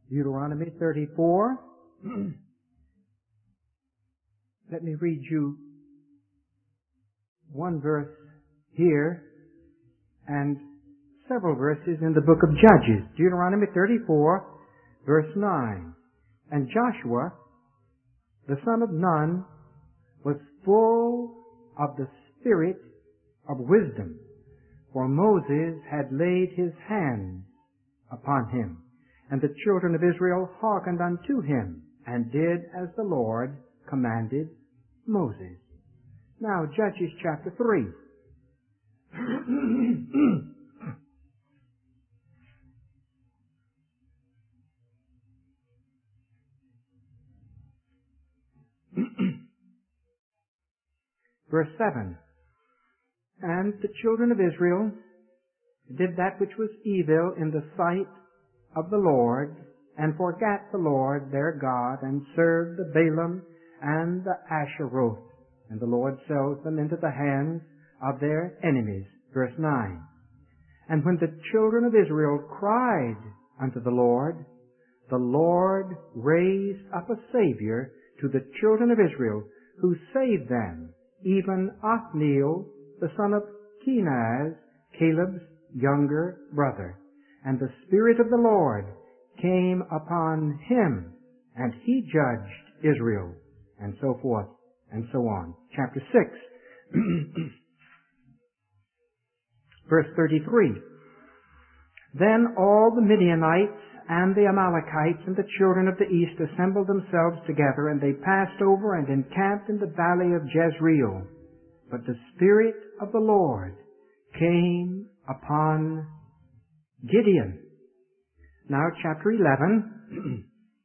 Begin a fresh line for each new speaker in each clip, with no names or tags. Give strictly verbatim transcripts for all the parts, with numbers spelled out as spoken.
Deuteronomy thirty-four. Let me read you one verse here and several verses in the book of Judges. Deuteronomy thirty-four, verse nine. And Joshua, the son of Nun, was full of the spirit of wisdom, for Moses had laid his hands upon him. And the children of Israel hearkened unto him, and did as the Lord commanded Moses. Now, Judges chapter three. Verse seven. And the children of Israel did that which was evil in the sight of the Lord, and forgat the Lord their God, and served the Balaam and the Asheroth. And the Lord sold them into the hands of their enemies. Verse nine. And when the children of Israel cried unto the Lord, the Lord raised up a Savior to the children of Israel, who saved them, even Othniel, the son of Kenaz, Caleb's younger brother. And the Spirit of the Lord came upon him, and he judged Israel, and so forth, and so on. Chapter six, verse thirty-three. Then all the Midianites and the Amalekites and the children of the east assembled themselves together, and they passed over and encamped in the valley of Jezreel. But the Spirit of the Lord came upon Gideon. Now, chapter eleven.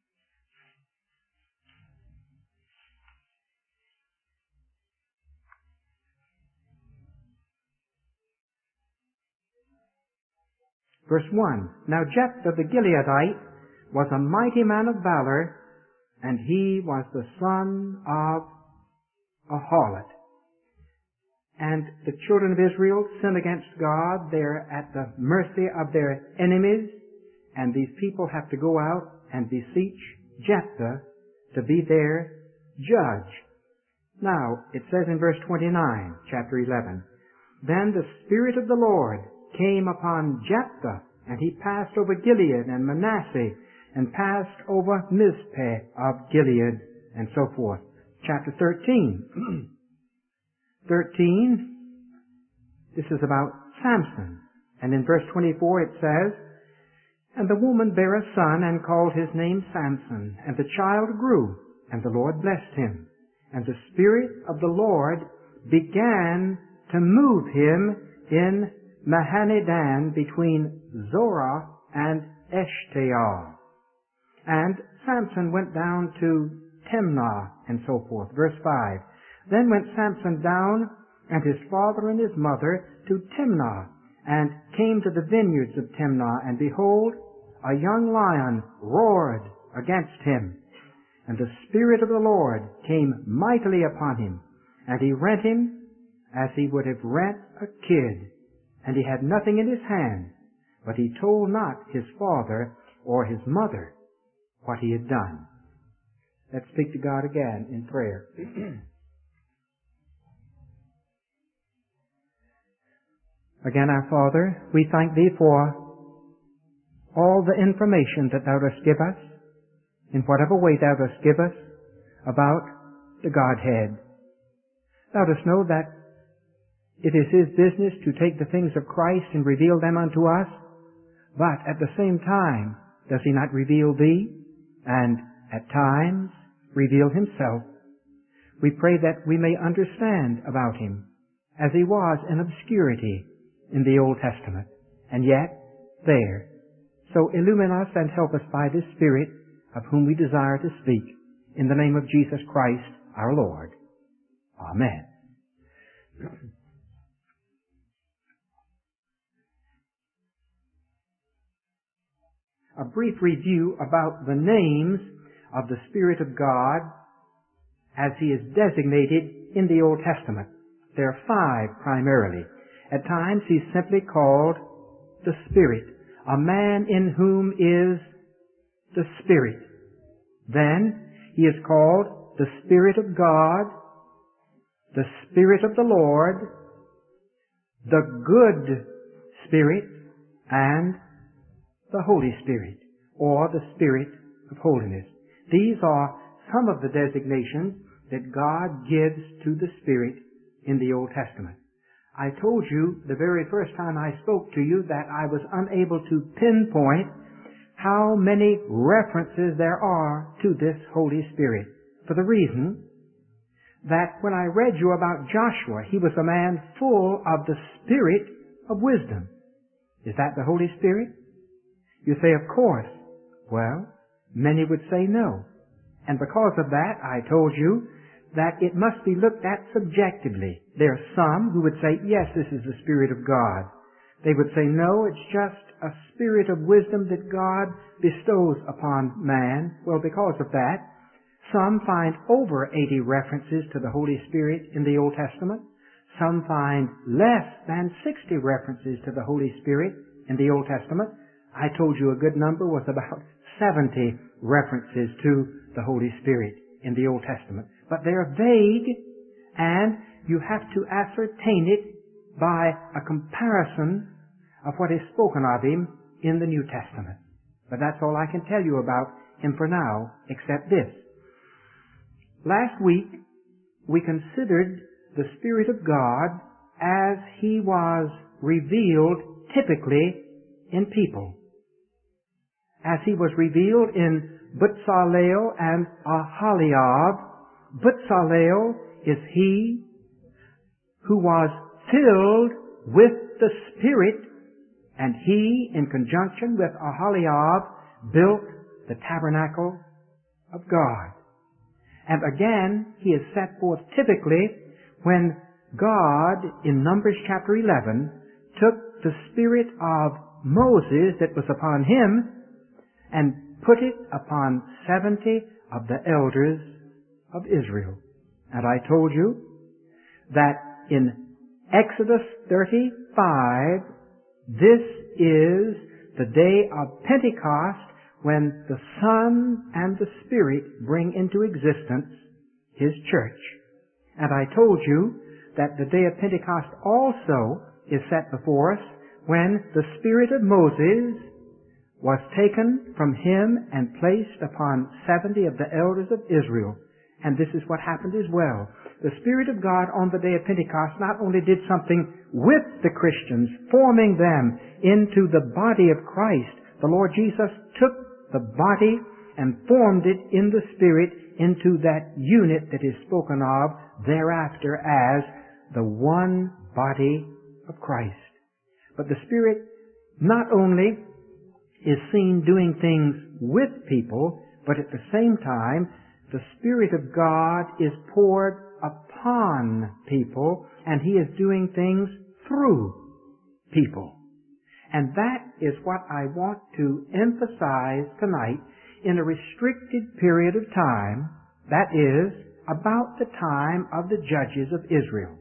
Verse one. Now Jephthah the Gileadite was a mighty man of valor, and he was the son of a harlot. And the children of Israel sin against God. They're at the mercy of their enemies, and these people have to go out and beseech Jephthah to be their judge. Now, it says in verse twenty-nine, chapter eleven, Then the Spirit of the Lord came upon Jephthah, and he passed over Gilead and Manasseh, and passed over Mizpeh of Gilead, and so forth. Chapter thirteen. thirteen, this is about Samson. And in verse twenty-four it says, And the woman bare a son, and called his name Samson. And the child grew, and the Lord blessed him. And the Spirit of the Lord began to move him in Mahanadan between Zorah and Eshtaol. And Samson went down to Timnah, and so forth. Verse five. Then went Samson down, and his father and his mother, to Timnah, and came to the vineyards of Timnah, and behold, a young lion roared against him. And the Spirit of the Lord came mightily upon him, and he rent him as he would have rent a kid. And he had nothing in his hand, but he told not his father or his mother what he had done. Let's speak to God again in prayer. Again, our Father, we thank Thee for all the information that Thou dost give us, in whatever way Thou dost give us, about the Godhead. Thou dost know that it is His business to take the things of Christ and reveal them unto us, but at the same time, does He not reveal Thee, and at times reveal Himself? We pray that we may understand about Him, as He was in obscurity in the Old Testament, and yet there. So illumine us and help us by this Spirit of whom we desire to speak, in the name of Jesus Christ our Lord. Amen. A brief review about the names of the Spirit of God as He is designated in the Old Testament. There are five primarily. At times He's simply called the Spirit, a man in whom is the Spirit. Then He is called the Spirit of God, the Spirit of the Lord, the Good Spirit, and the Holy Spirit, or the Spirit of Holiness. These are some of the designations that God gives to the Spirit in the Old Testament. I told you the very first time I spoke to you that I was unable to pinpoint how many references there are to this Holy Spirit, for the reason that when I read you about Joshua, he was a man full of the Spirit of wisdom. Is that the Holy Spirit? You say, of course. Well, many would say no. And because of that, I told you that it must be looked at subjectively. There are some who would say, yes, this is the Spirit of God. They would say, no, it's just a spirit of wisdom that God bestows upon man. Well, because of that, some find over eighty references to the Holy Spirit in the Old Testament. Some find less than sixty references to the Holy Spirit in the Old Testament. I told you a good number was about seventy references to the Holy Spirit in the Old Testament. But they're vague, and you have to ascertain it by a comparison of what is spoken of Him in the New Testament. But that's all I can tell you about Him for now, except this. Last week, we considered the Spirit of God as He was revealed typically in people. As He was revealed in Bezalel and Aholiab. Bezalel is he who was filled with the Spirit, and he, in conjunction with Aholiab, built the tabernacle of God. And again, he is set forth typically when God, in Numbers chapter eleven, took the spirit of Moses that was upon him and put it upon seventy of the elders of Israel. And I told you that in Exodus thirty-five, this is the day of Pentecost, when the Son and the Spirit bring into existence His church. And I told you that the day of Pentecost also is set before us when the Spirit of Moses was taken from him and placed upon seventy of the elders of Israel. And this is what happened as well. The Spirit of God on the day of Pentecost not only did something with the Christians, forming them into the body of Christ. The Lord Jesus took the body and formed it in the Spirit into that unit that is spoken of thereafter as the one body of Christ. But the Spirit not only is seen doing things with people, but at the same time, the Spirit of God is poured upon people, and He is doing things through people. And that is what I want to emphasize tonight in a restricted period of time, that is, about the time of the judges of Israel.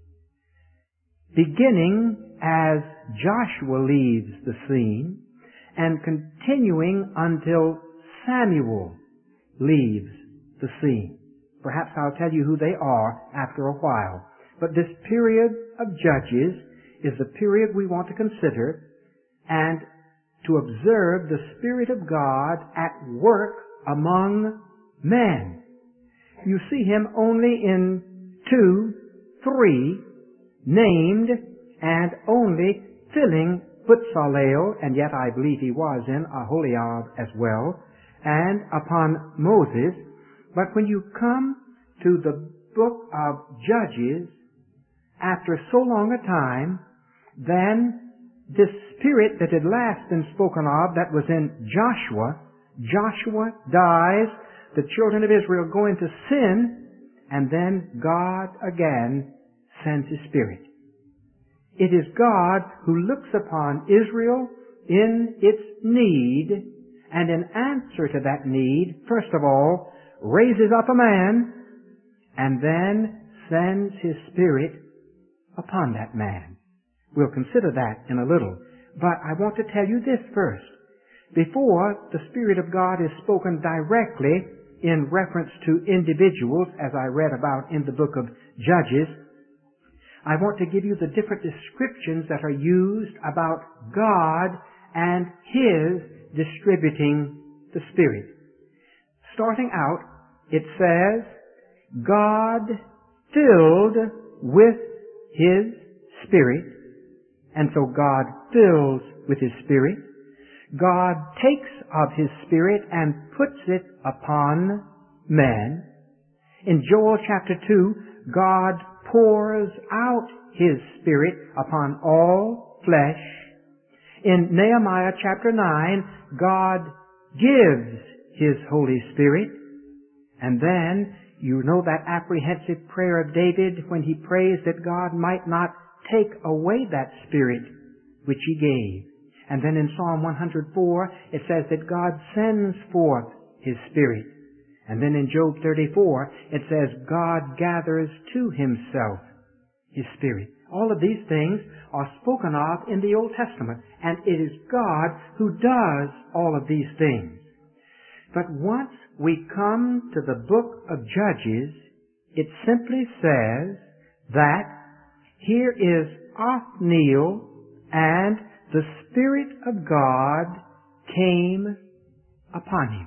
Beginning as Joshua leaves the scene, and continuing until Samuel leaves the scene. Perhaps I'll tell you who they are after a while. But this period of Judges is the period we want to consider and to observe the Spirit of God at work among men. You see Him only in two, three, named and only filling Bezalel, and yet I believe he was in Aholiab as well, and upon Moses. But when you come to the book of Judges, after so long a time, then this spirit that had last been spoken of, that was in Joshua, Joshua dies, the children of Israel go into sin, and then God again sends His Spirit. It is God who looks upon Israel in its need, and in answer to that need, first of all, raises up a man, and then sends His Spirit upon that man. We'll consider that in a little. But I want to tell you this first. Before, the Spirit of God is spoken directly in reference to individuals, as I read about in the book of Judges. I want to give you the different descriptions that are used about God and His distributing the Spirit. Starting out, it says, God filled with His Spirit, and so God fills with His Spirit. God takes of His Spirit and puts it upon men. In Joel chapter two, God pours out His Spirit upon all flesh. In Nehemiah chapter nine, God gives His Holy Spirit. And then, you know that apprehensive prayer of David when he prays that God might not take away that Spirit which He gave. And then in Psalm one hundred four, it says that God sends forth His Spirit. And then in Job thirty-four, it says God gathers to Himself His Spirit. All of these things are spoken of in the Old Testament, and it is God who does all of these things. But once we come to the book of Judges, it simply says that here is Othniel, and the Spirit of God came upon him.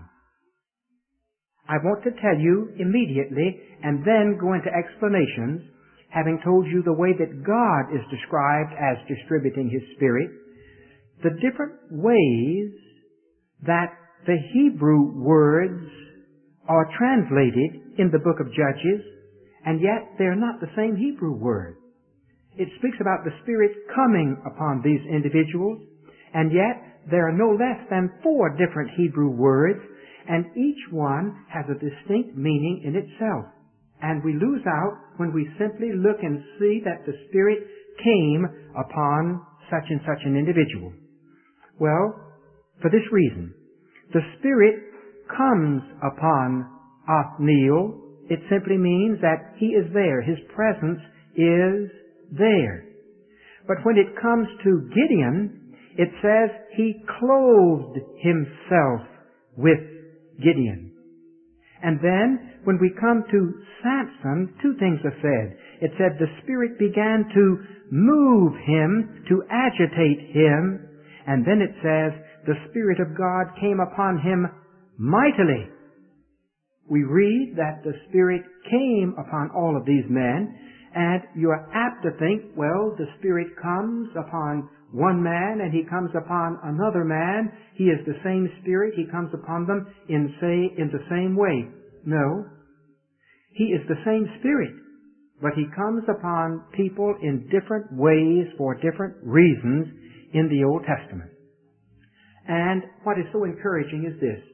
I want to tell you immediately, and then go into explanations, having told you the way that God is described as distributing His Spirit, the different ways that the Hebrew words are translated in the book of Judges, and yet they're not the same Hebrew word. It speaks about the Spirit coming upon these individuals, and yet there are no less than four different Hebrew words, and each one has a distinct meaning in itself. And we lose out when we simply look and see that the Spirit came upon such and such an individual. Well, for this reason, the Spirit comes upon Othniel. It simply means that he is there. His presence is there. But when it comes to Gideon, it says he clothed himself with Gideon. And then, when we come to Samson, two things are said. It said the Spirit began to move him, to agitate him, and then it says the Spirit of God came upon him mightily. We read that the Spirit came upon all of these men, and you are apt to think, well, the Spirit comes upon one man and He comes upon another man. He is the same Spirit. He comes upon them in, say, in the same way. No. He is the same Spirit, but He comes upon people in different ways for different reasons in the Old Testament. And what is so encouraging is this.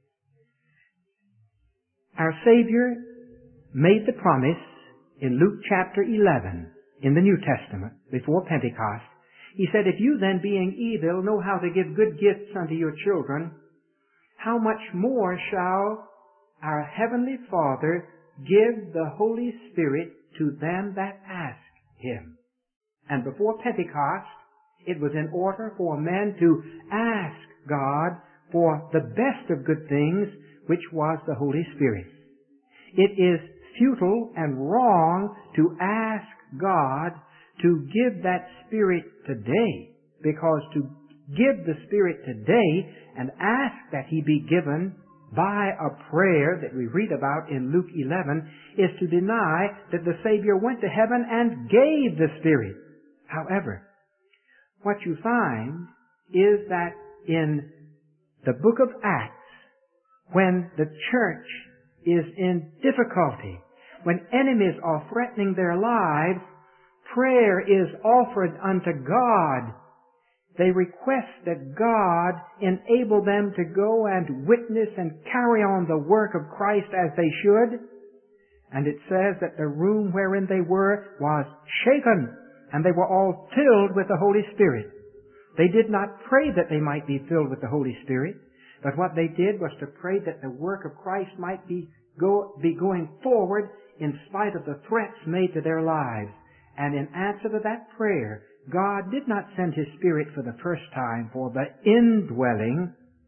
Our Savior made the promise in Luke chapter eleven in the New Testament before Pentecost. He said, if you then, being evil, know how to give good gifts unto your children, how much more shall our Heavenly Father give the Holy Spirit to them that ask Him? And before Pentecost, it was in order for men to ask God for the best of good things, which was the Holy Spirit. It is futile and wrong to ask God to give that Spirit today, because to give the Spirit today and ask that He be given by a prayer that we read about in Luke eleven is to deny that the Savior went to heaven and gave the Spirit. However, what you find is that in the book of Acts, when the church is in difficulty, when enemies are threatening their lives, prayer is offered unto God. They request that God enable them to go and witness and carry on the work of Christ as they should. And it says that the room wherein they were was shaken, and they were all filled with the Holy Spirit. They did not pray that they might be filled with the Holy Spirit, but what they did was to pray that the work of Christ might be, go, be going forward in spite of the threats made to their lives. And in answer to that prayer, God did not send His Spirit for the first time for the indwelling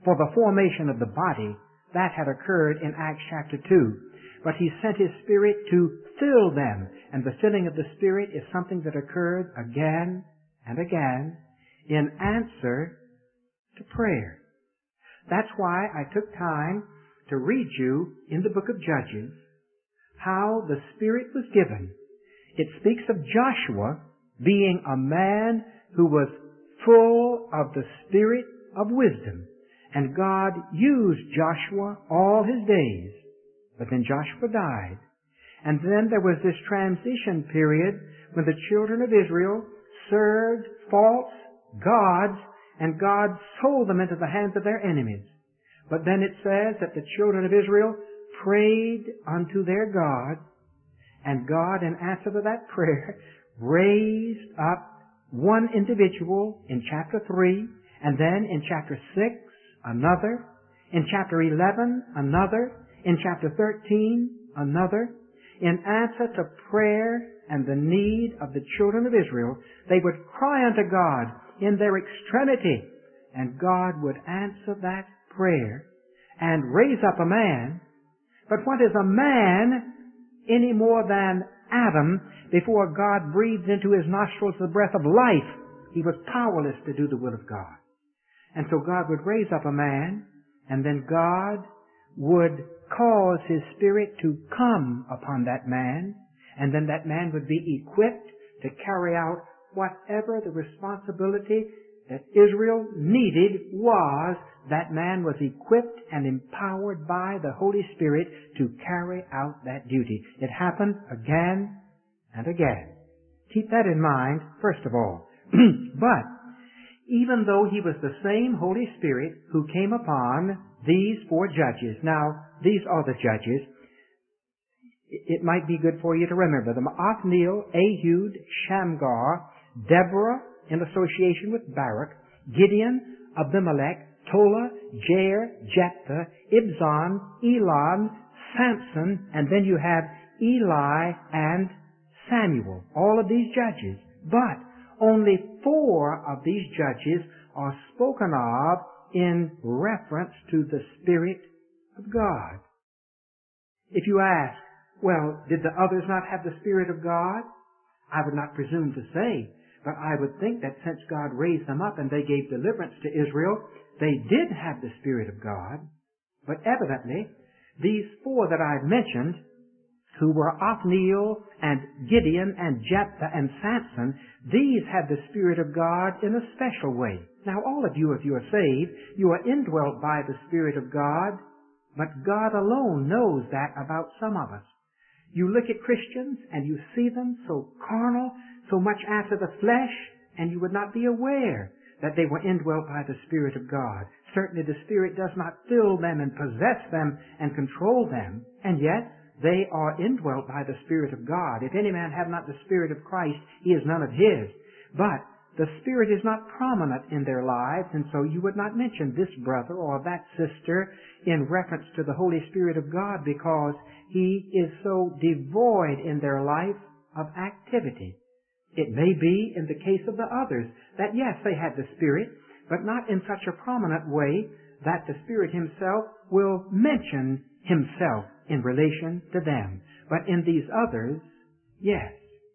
For the formation of the body, that had occurred in Acts chapter two. But He sent His Spirit to fill them. And the filling of the Spirit is something that occurred again and again in answer to prayer. That's why I took time to read you in the book of Judges how the Spirit was given. It speaks of Joshua being a man who was full of the Spirit of wisdom. And God used Joshua all his days. But then Joshua died. And then there was this transition period when the children of Israel served false gods, and God sold them into the hands of their enemies. But then it says that the children of Israel prayed unto their God, and God, in answer to that prayer, raised up one individual in chapter three, and then in chapter six, another, in chapter eleven, another, in chapter thirteen, another. In answer to prayer and the need of the children of Israel, they would cry unto God in their extremity, and God would answer that prayer and raise up a man. But what is a man any more than Adam before God breathed into his nostrils the breath of life? He was powerless to do the will of God. And so God would raise up a man, and then God would cause His Spirit to come upon that man, and then that man would be equipped to carry out whatever the responsibility that Israel needed was. That man was equipped and empowered by the Holy Spirit to carry out that duty. It happened again and again. Keep that in mind, first of all. But even though He was the same Holy Spirit who came upon these four judges, now these are the judges, it might be good for you to remember them: Othniel, Ehud, Shamgar, Deborah in association with Barak, Gideon, Abimelech, Tola, Jair, Jephthah, Ibzan, Elon, Samson, and then you have Eli and Samuel. All of these judges. But only four of these judges are spoken of in reference to the Spirit of God. If you ask, well, did the others not have the Spirit of God? I would not presume to say, but I would think that since God raised them up and they gave deliverance to Israel, they did have the Spirit of God. But evidently, these four that I've mentioned, who were Othniel and Gideon and Jephthah and Samson, these had the Spirit of God in a special way. Now all of you, if you are saved, you are indwelt by the Spirit of God, but God alone knows that about some of us. You look at Christians and you see them so carnal, so much after the flesh, and you would not be aware that they were indwelt by the Spirit of God. Certainly the Spirit does not fill them and possess them and control them, and yet they are indwelt by the Spirit of God. If any man have not the Spirit of Christ, he is none of His. But the Spirit is not prominent in their lives, and so you would not mention this brother or that sister in reference to the Holy Spirit of God, because He is so devoid in their life of activity. It may be in the case of the others that yes, they had the Spirit, but not in such a prominent way that the Spirit Himself will mention Himself in relation to them. But in these others, yes.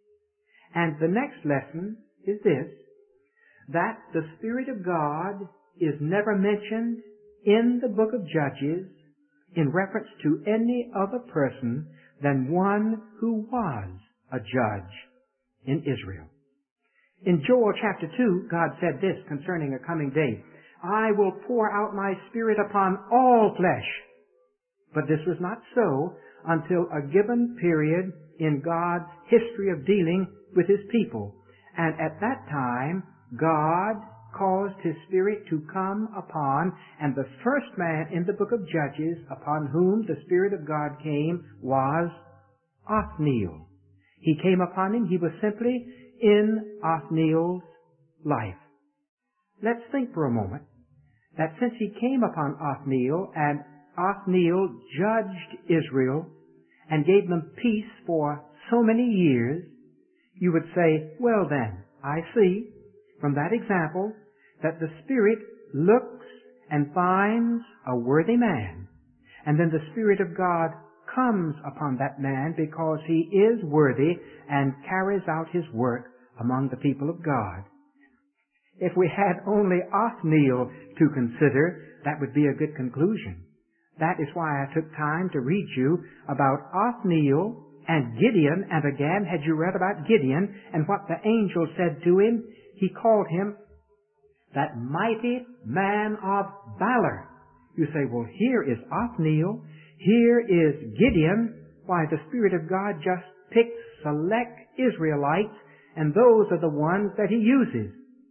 And the next lesson is this, that the Spirit of God is never mentioned in the book of Judges in reference to any other person than one who was a judge in Israel. In Joel chapter two, God said this concerning a coming day: I will pour out my Spirit upon all flesh. But this was not so until a given period in God's history of dealing with His people. And at that time, God caused His Spirit to come upon, and the first man in the book of Judges upon whom the Spirit of God came was Othniel. He came upon him. He was simply in Othniel's life. Let's think for a moment that since he came upon Othniel and Othniel judged Israel and gave them peace for so many years, you would say, well then, I see from that example that the Spirit looks and finds a worthy man. And then the Spirit of God comes upon that man because he is worthy and carries out his work among the people of God. If we had only Othniel to consider, that would be a good conclusion. That is why I took time to read you about Othniel and Gideon. And again, had you read about Gideon and what the angel said to him, he called him that mighty man of valor. You say, well, here is Othniel, here is Gideon. Why, the Spirit of God just picks select Israelites, and those are the ones that he uses.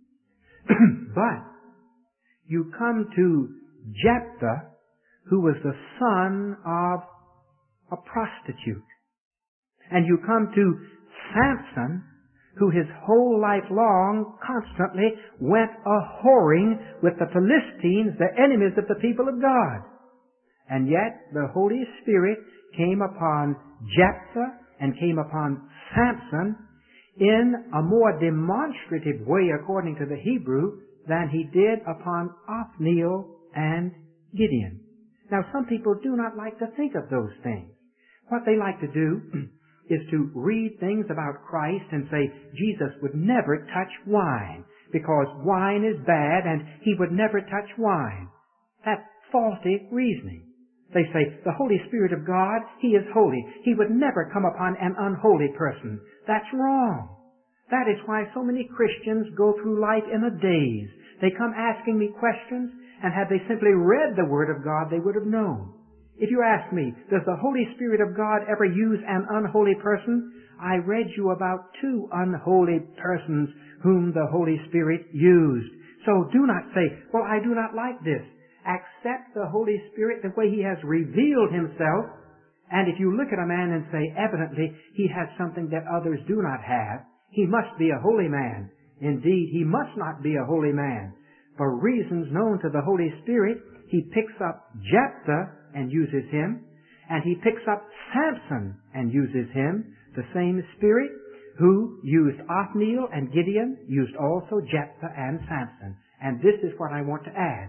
But you come to Jephthah, who was the son of a prostitute. And you come to Samson, who his whole life long constantly went a-whoring with the Philistines, the enemies of the people of God. And yet the Holy Spirit came upon Jephthah and came upon Samson in a more demonstrative way, according to the Hebrew, than he did upon Othniel and Gideon. Now, some people do not like to think of those things. What they like to do is to read things about Christ and say Jesus would never touch wine because wine is bad and he would never touch wine. That's faulty reasoning. They say the Holy Spirit of God, He is holy. He would never come upon an unholy person. That's wrong. That is why so many Christians go through life in a daze. They come asking me questions, and had they simply read the Word of God, they would have known. If you ask me, does the Holy Spirit of God ever use an unholy person? I read you about two unholy persons whom the Holy Spirit used. So do not say, well, I do not like this. Accept the Holy Spirit the way He has revealed Himself. And if you look at a man and say, evidently, he has something that others do not have, he must be a holy man. Indeed, he must not be a holy man. For reasons known to the Holy Spirit, He picks up Jephthah and uses him, and He picks up Samson and uses him. The same Spirit who used Othniel and Gideon used also Jephthah and Samson. And this is what I want to add.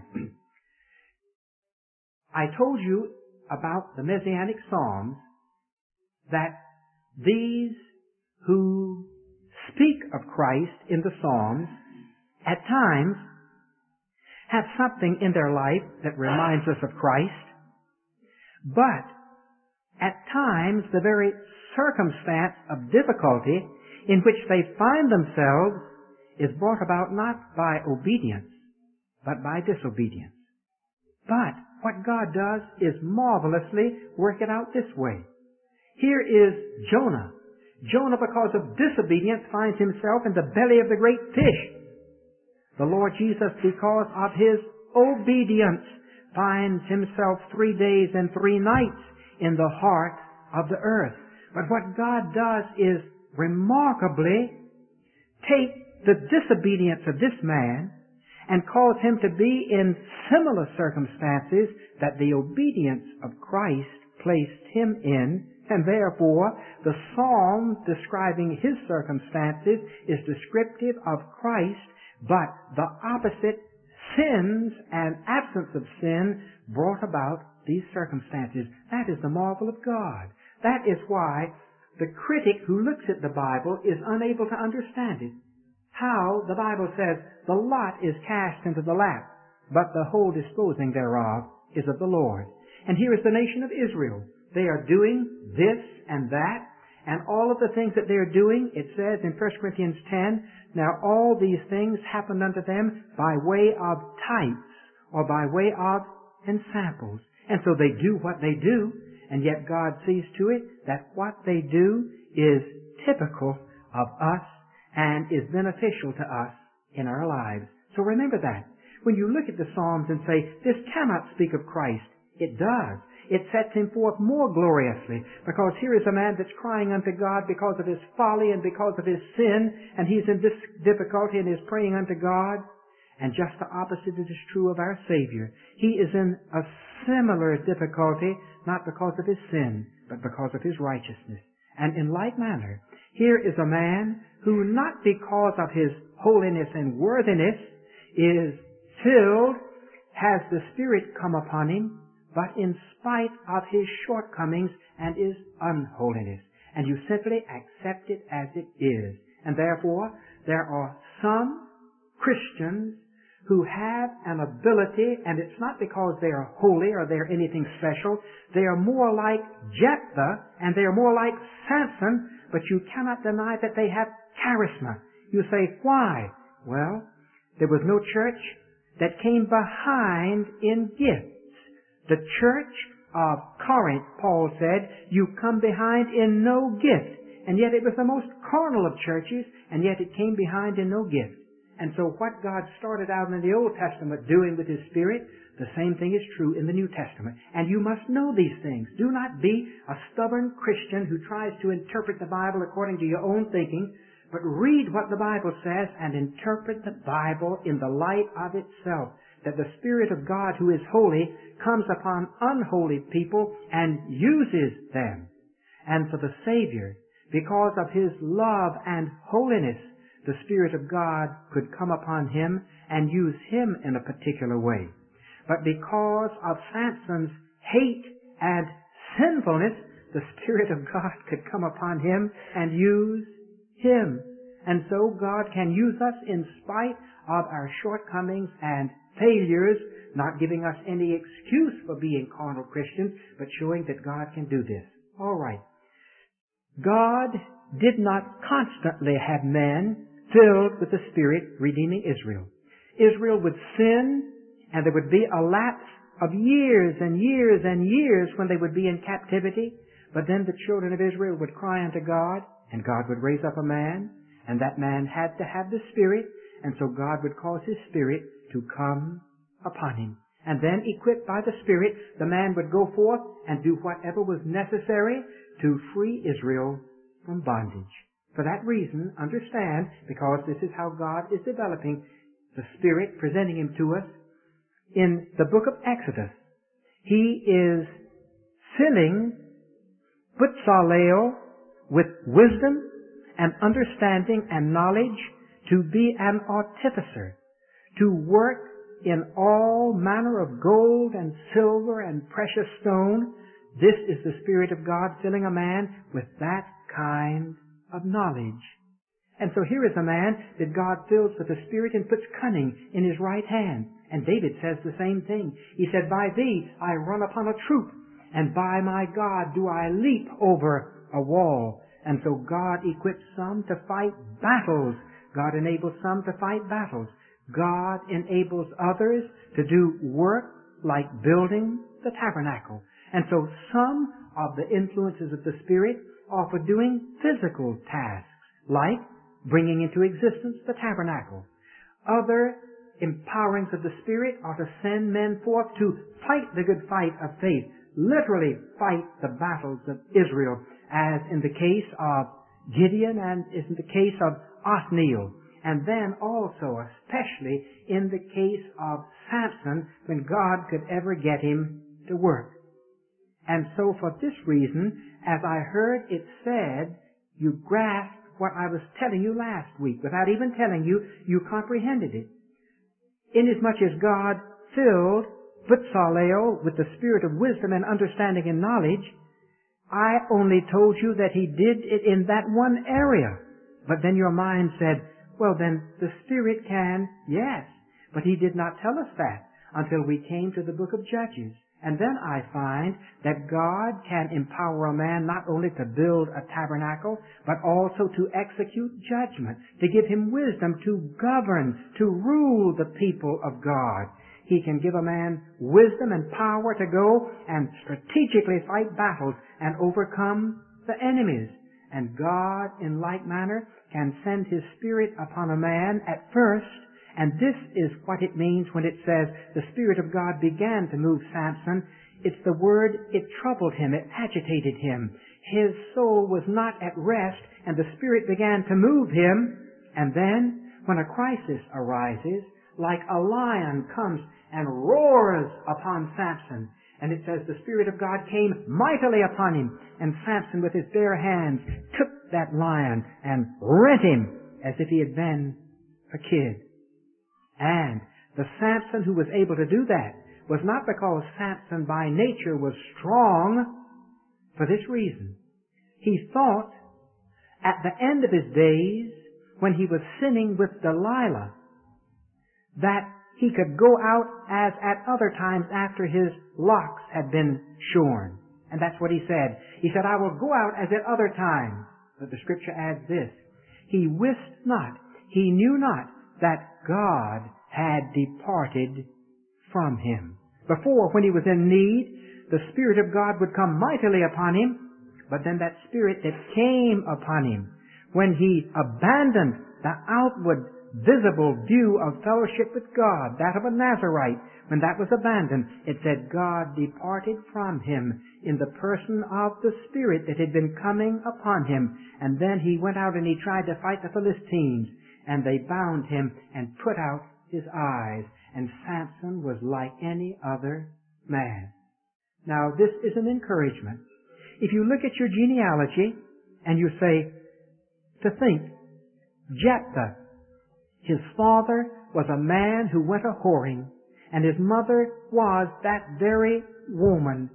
I told you about the Messianic Psalms, that these who speak of Christ in the Psalms at times have something in their life that reminds us of Christ, but at times the very circumstance of difficulty in which they find themselves is brought about not by obedience, but by disobedience. But what God does is marvelously work it out this way. Here is Jonah. Jonah, because of disobedience, finds himself in the belly of the great fish. The Lord Jesus, because of His obedience, finds Himself three days and three nights in the heart of the earth. But what God does is remarkably take the disobedience of this man and cause him to be in similar circumstances that the obedience of Christ placed him in, and therefore the psalm describing his circumstances is descriptive of Christ, but the opposite sins and absence of sin brought about these circumstances. That is the marvel of God. That is why the critic who looks at the Bible is unable to understand it. How the Bible says, the lot is cast into the lap, but the whole disposing thereof is of the Lord. And here is the nation of Israel. They are doing this and that, and all of the things that they are doing, it says in First Corinthians ten, now all these things happened unto them by way of types, or by way of ensamples. And so they do what they do, and yet God sees to it that what they do is typical of us and is beneficial to us in our lives. So remember that. When you look at the Psalms and say, this cannot speak of Christ, it does. It sets Him forth more gloriously, because here is a man that's crying unto God because of his folly and because of his sin, and he's in this difficulty and is praying unto God. And just the opposite is true of our Savior. He is in a similar difficulty, not because of his sin, but because of His righteousness. And in like manner, here is a man who, not because of his holiness and worthiness, is filled has the Spirit come upon him, but in spite of his shortcomings and his unholiness. And you simply accept it as it is. And therefore, there are some Christians who have an ability, and it's not because they are holy or they're anything special. They are more like Jephthah, and they are more like Samson, but you cannot deny that they have charisma. You say, why? Well, there was no church that came behind in gifts. The church of Corinth, Paul said, you come behind in no gift. And yet it was the most carnal of churches, and yet it came behind in no gift. And so what God started out in the Old Testament doing with His Spirit, the same thing is true in the New Testament. And you must know these things. Do not be a stubborn Christian who tries to interpret the Bible according to your own thinking, but read what the Bible says and interpret the Bible in the light of itself. That the Spirit of God, who is holy, comes upon unholy people and uses them. And for the Savior, because of His love and holiness, the Spirit of God could come upon him and use him in a particular way. But because of Samson's hate and sinfulness, the Spirit of God could come upon him and use him. And so God can use us in spite of our shortcomings and failures, not giving us any excuse for being carnal Christians, but showing that God can do this. All right. God did not constantly have men filled with the Spirit redeeming Israel. Israel would sin, and there would be a lapse of years and years and years when they would be in captivity. But then the children of Israel would cry unto God, and God would raise up a man, and that man had to have the Spirit, and so God would cause His Spirit to come upon him. And then, equipped by the Spirit, the man would go forth and do whatever was necessary to free Israel from bondage. For that reason, understand, because this is how God is developing the Spirit, presenting Him to us, in the book of Exodus, He is filling Bezalel with wisdom and understanding and knowledge to be an artificer, to work in all manner of gold and silver and precious stone. This is the Spirit of God filling a man with that kind of knowledge. And so here is a man that God fills with the Spirit and puts cunning in his right hand. And David says the same thing. He said, by thee I run upon a troop, and by my God do I leap over a wall. And so God equips some to fight battles. God enables some to fight battles. God enables others to do work like building the tabernacle. And so some of the influences of the Spirit are for doing physical tasks, like bringing into existence the tabernacle. Other empowerings of the Spirit are to send men forth to fight the good fight of faith, literally fight the battles of Israel, as in the case of Gideon and in the case of Othniel. And then also, especially in the case of Samson, when God could ever get him to work. And so for this reason, as I heard it said, you grasped what I was telling you last week. Without even telling you, you comprehended it. Inasmuch as God filled Bezalel with the spirit of wisdom and understanding and knowledge, I only told you that he did it in that one area. But then your mind said, well then, the Spirit can, yes. But he did not tell us that until we came to the book of Judges. And then I find that God can empower a man not only to build a tabernacle, but also to execute judgment, to give him wisdom to govern, to rule the people of God. He can give a man wisdom and power to go and strategically fight battles and overcome the enemies. And God, in like manner, can send His Spirit upon a man at first. And this is what it means when it says the Spirit of God began to move Samson. It's the word, it troubled him, it agitated him. His soul was not at rest, and the Spirit began to move him. And then, when a crisis arises, like a lion comes and roars upon Samson, and it says the Spirit of God came mightily upon him, and Samson with his bare hands took that lion and rent him as if he had been a kid. And The Samson who was able to do that was not because Samson by nature was strong. For this reason, he thought at the end of his days, when he was sinning with Delilah, that he could go out as at other times after his locks had been shorn. And that's what he said. He said, I will go out as at other times. But the scripture adds this. He wist not, he knew not that God had departed from him. Before, when he was in need, the Spirit of God would come mightily upon him. But then that Spirit that came upon him, when he abandoned the outward visible view of fellowship with God, that of a Nazarite, when that was abandoned, it said God departed from him in the person of the Spirit that had been coming upon him. And then he went out and he tried to fight the Philistines, and they bound him and put out his eyes. And Samson was like any other man. Now this is an encouragement. If you look at your genealogy and you say, to think, Jephthah, his father was a man who went a-whoring, and his mother was that very woman.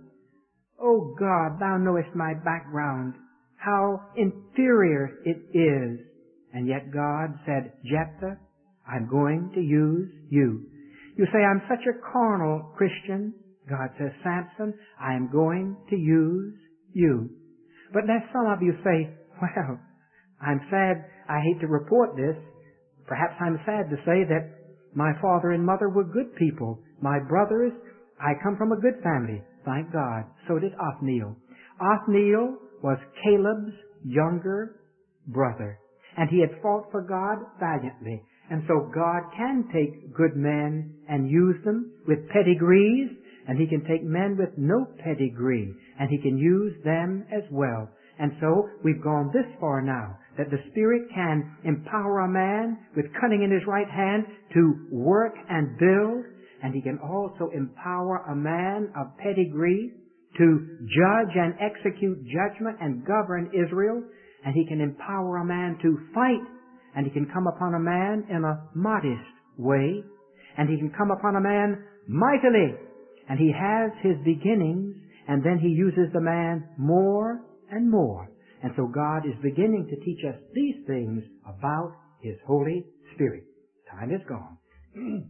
Oh God, thou knowest my background, how inferior it is. And yet God said, Jephthah, I'm going to use you. You say, I'm such a carnal Christian. God says, Samson, I am going to use you. But then some of you say, well, I'm sad, I hate to report this. Perhaps I'm sad to say that my father and mother were good people. My brothers, I come from a good family, thank God. So did Othniel. Othniel was Caleb's younger brother, and he had fought for God valiantly. And so God can take good men and use them with pedigrees, and He can take men with no pedigree, and He can use them as well. And so we've gone this far now, that the Spirit can empower a man with cunning in his right hand to work and build, and He can also empower a man of pedigree to judge and execute judgment and govern Israel, and He can empower a man to fight, and He can come upon a man in a modest way, and He can come upon a man mightily, and He has His beginnings, and then He uses the man more and more. And so God is beginning to teach us these things about His Holy Spirit. Time is gone.